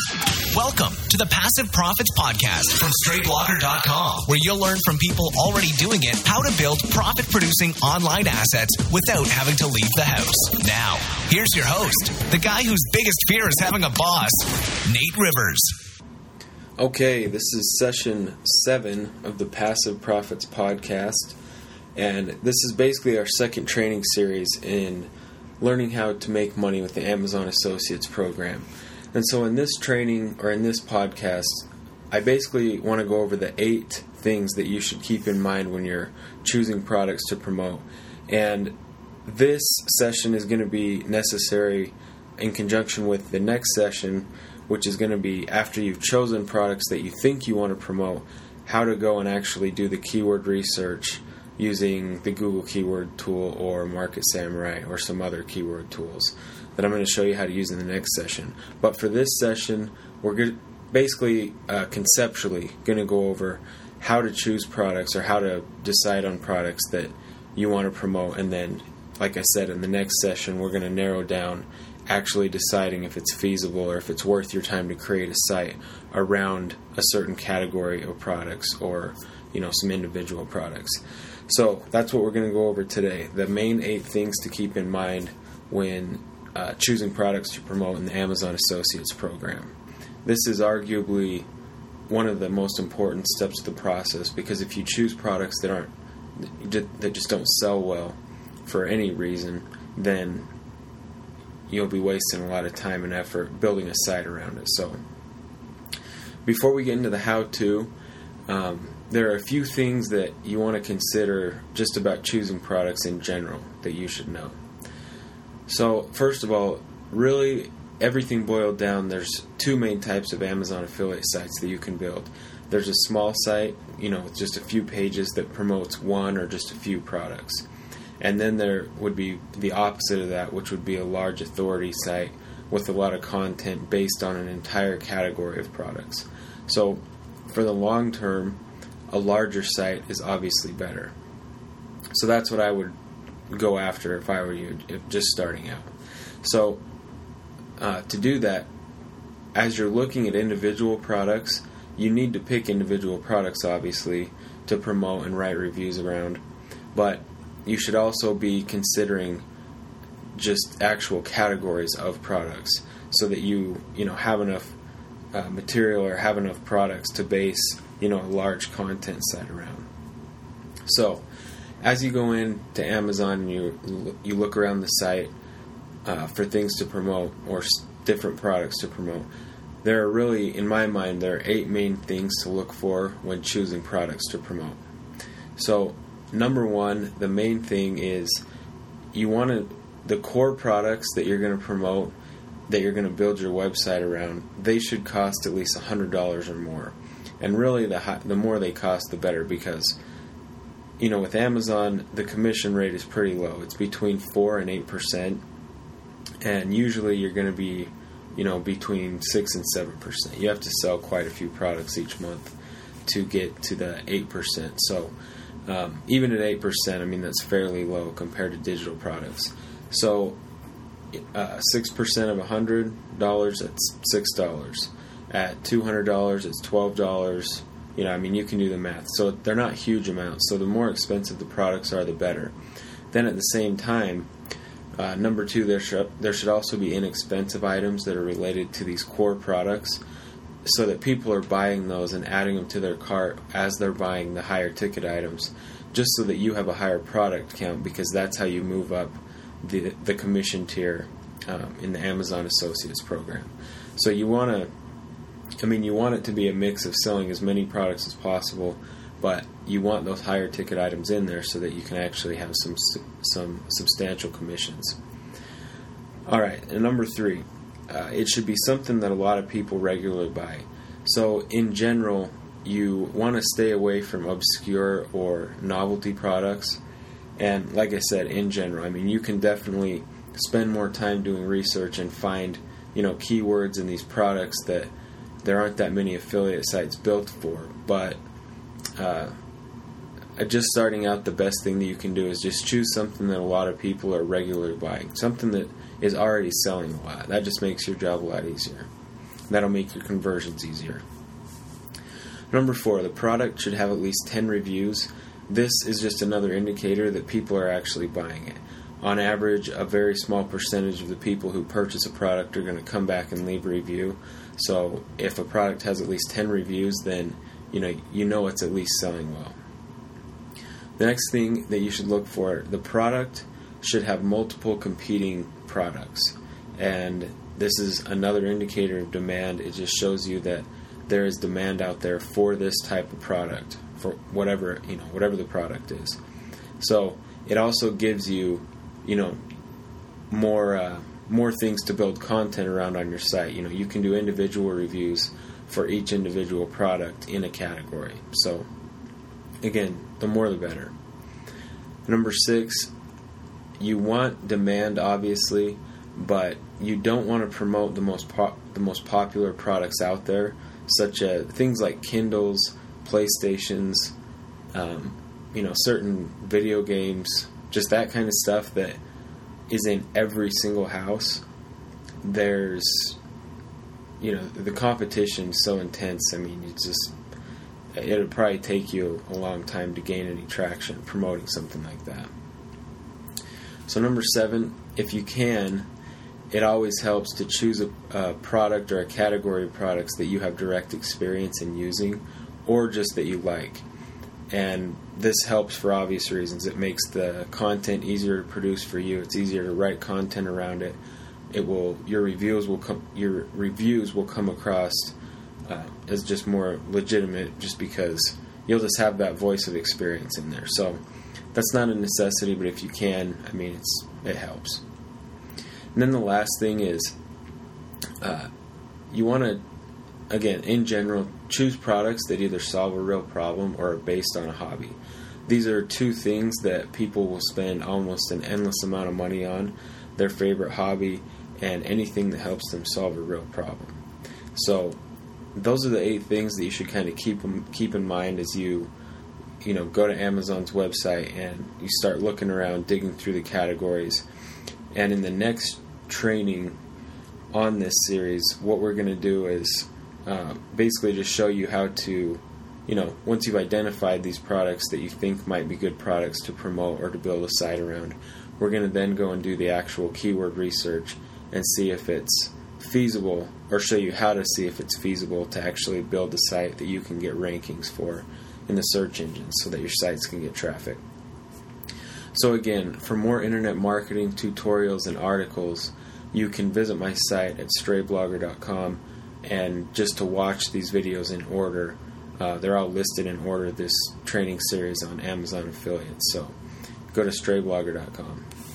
Welcome to the Passive Profits Podcast from StraightBlogger.com, where you'll learn from people already doing it how to build profit-producing online assets without having to leave the house. Now, here's your host, the guy whose biggest fear is having a boss, Nate Rivers. Okay, this is session 7 of the Passive Profits Podcast, and this is basically our second training series in learning how to make money with the Amazon Associates program. And so in this training, or in this podcast, I basically want to go over the 8 things that you should keep in mind when you're choosing products to promote. And this session is going to be necessary in conjunction with the next session, which is going to be after you've chosen products that you think you want to promote, how to go and actually do the keyword research using the Google Keyword Tool or Market Samurai or some other keyword tools that I'm going to show you how to use in the next session. But for this session, we're basically conceptually going to go over how to choose products or how to decide on products that you want to promote. And then, like I said, in the next session, we're going to narrow down actually deciding if it's feasible or if it's worth your time to create a site around a certain category of products or, some individual products. So that's what we're going to go over today. The main 8 things to keep in mind when choosing products to promote in the Amazon Associates program. This is arguably one of the most important steps of the process, because if you choose products that just don't sell well for any reason, then you'll be wasting a lot of time and effort building a site around it. So before we get into the how-to, there are a few things that you want to consider just about choosing products in general that you should know. So first of all, really everything boiled down, there's 2 main types of Amazon affiliate sites that you can build. There's a small site, with just a few pages that promotes one or just a few products. And then there would be the opposite of that, which would be a large authority site with a lot of content based on an entire category of products. So for the long term, a larger site is obviously better. So that's what I would go after if I were you, just starting out. So to do that, as you're looking at individual products, you need to pick individual products, obviously, to promote and write reviews around. But you should also be considering just actual categories of products so that you have enough material or have enough products to base a large content site around. So as you go into Amazon and you look around the site for things to promote or different products to promote, there are really, in my mind, there are 8 main things to look for when choosing products to promote. So number 1, the main thing is the core products that you're going to promote, that you're going to build your website around, they should cost at least $100 or more. And really, the more they cost, the better, because with Amazon, the commission rate is pretty low. It's between 4 and 8%, and usually you're going to be, between 6 and 7%. You have to sell quite a few products each month to get to the 8%. So even at 8%, that's fairly low compared to digital products. So 6% of $100, that's $6. At $200, it's $12. You can do the math. So they're not huge amounts. So the more expensive the products are, the better. Then at the same time, number 2, there should also be inexpensive items that are related to these core products, so that people are buying those and adding them to their cart as they're buying the higher ticket items, just so that you have a higher product count, because that's how you move up the commission tier in the Amazon Associates program. So you want it to be a mix of selling as many products as possible, but you want those higher ticket items in there so that you can actually have some substantial commissions. Alright, and number 3, it should be something that a lot of people regularly buy. So in general, you want to stay away from obscure or novelty products. And like I said, in general, you can definitely spend more time doing research and find, keywords in these products that there aren't that many affiliate sites built for. But just starting out, the best thing that you can do is just choose something that a lot of people are regularly buying, something that is already selling a lot. That just makes your job a lot easier. That'll make your conversions easier. Number 4, the product should have at least 10 reviews. This is just another indicator that people are actually buying it. On average, a very small percentage of the people who purchase a product are going to come back and leave a review. So if a product has at least 10 reviews, then you know it's at least selling well. The next thing that you should look for, the product should have multiple competing products. And this is another indicator of demand. It just shows you that there is demand out there for this type of product, for whatever the product is. So it also gives you, more things to build content around on your site. You can do individual reviews for each individual product in a category. So again, the more the better. Number 6, you want demand, obviously, but you don't want to promote the most popular products out there, such as things like Kindles, PlayStations, certain video games, just that kind of stuff that is in every single house. There's, the competition is so intense. I mean, it'll probably take you a long time to gain any traction promoting something like that. So number 7, if you can, it always helps to choose a product or a category of products that you have direct experience in using, or just that you like. And this helps for obvious reasons. It makes the content easier to produce for you. It's easier to write content around it. Your reviews will come across as just more legitimate, just because you'll just have that voice of experience in there. So that's not a necessity, but if you can, it helps. And then the last thing is, you want to, again, in general, choose products that either solve a real problem or are based on a hobby. These are 2 things that people will spend almost an endless amount of money on: their favorite hobby and anything that helps them solve a real problem. So those are the 8 things that you should kind of keep in mind as you go to Amazon's website and you start looking around, digging through the categories. And in the next training on this series, what we're going to do is basically just show you how to, once you've identified these products that you think might be good products to promote or to build a site around, we're going to then go and do the actual keyword research and see if it's feasible, or show you how to see if it's feasible to actually build a site that you can get rankings for in the search engines so that your sites can get traffic. So again, for more internet marketing tutorials and articles, you can visit my site at strayblogger.com, and just to watch these videos in order, they're all listed in order, this training series on Amazon affiliates. So go to strayblogger.com.